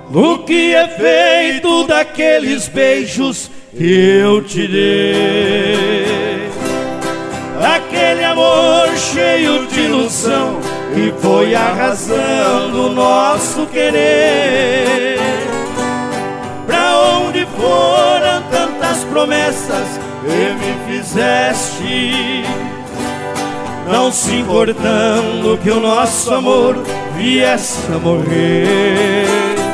o que é feito daqueles beijos que eu te dei. Aquele amor cheio de ilusão que foi a razão do nosso querer. Pra onde foram tantas promessas que me fizeste, não se importando que o nosso amor viesse a morrer.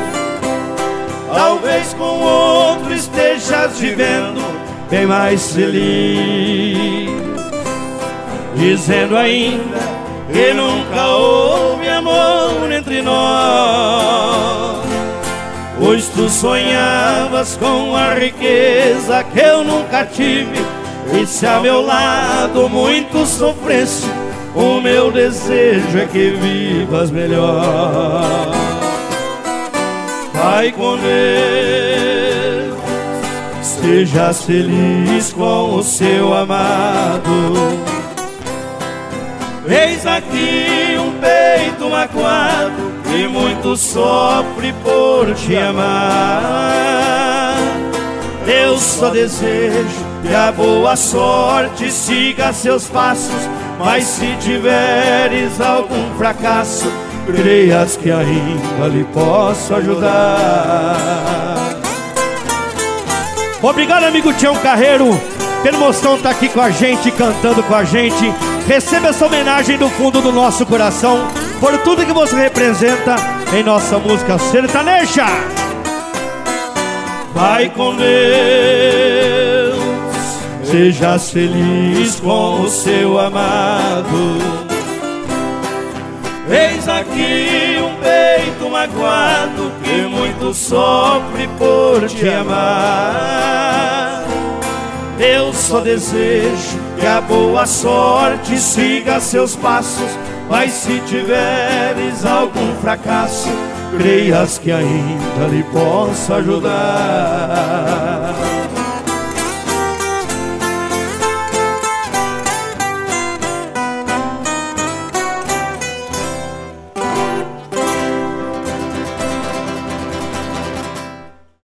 Talvez com outro estejas vivendo bem mais feliz, dizendo ainda que nunca houve amor entre nós. Pois tu sonhavas com a riqueza que eu nunca tive, e se a meu lado muito sofresse, o meu desejo é que vivas melhor. Vai com Deus, sejas feliz com o seu amado. Eis aqui um peito magoado que muito sofre por te amar. Eu só desejo que a boa sorte siga seus passos, mas se tiveres algum fracasso, creias que ainda lhe posso ajudar. Obrigado, amigo Tião Carreiro, pelo Moção tá aqui com a gente, cantando com a gente. Receba essa homenagem do fundo do nosso coração por tudo que você representa em nossa música sertaneja. Vai com Deus, sejas feliz com o seu amado. Eis aqui um peito magoado que muito sofre por te amar. Eu só desejo que a boa sorte siga seus passos, mas se tiveres algum fracasso, creias que ainda lhe posso ajudar.